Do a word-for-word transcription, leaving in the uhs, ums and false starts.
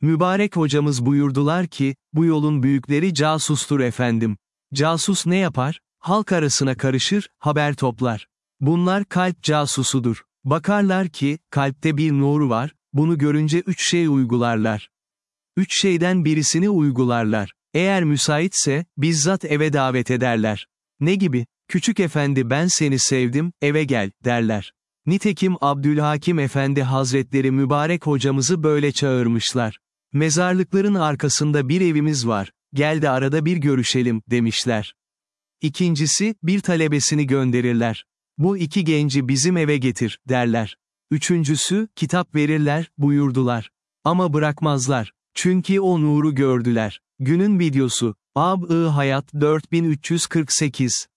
Mübarek hocamız buyurdular ki, bu yolun büyükleri casustur efendim. Casus ne yapar? Halk arasına karışır, haber toplar. Bunlar kalp casusudur. Bakarlar ki, kalpte bir nur var, bunu görünce üç şey uygularlar. Üç şeyden birisini uygularlar. Eğer müsaitse, bizzat eve davet ederler. Ne gibi? Küçük efendi ben seni sevdim, eve gel, derler. Nitekim Abdülhakim Efendi Hazretleri mübarek hocamızı böyle çağırmışlar. Mezarlıkların arkasında bir evimiz var, gel de arada bir görüşelim, demişler. İkincisi, bir talebesini gönderirler. Bu iki genci bizim eve getir, derler. Üçüncüsü, kitap verirler, buyurdular. Ama bırakmazlar. Çünkü o nuru gördüler. Günün videosu. A B I Hayat dört bin üç yüz kırk sekiz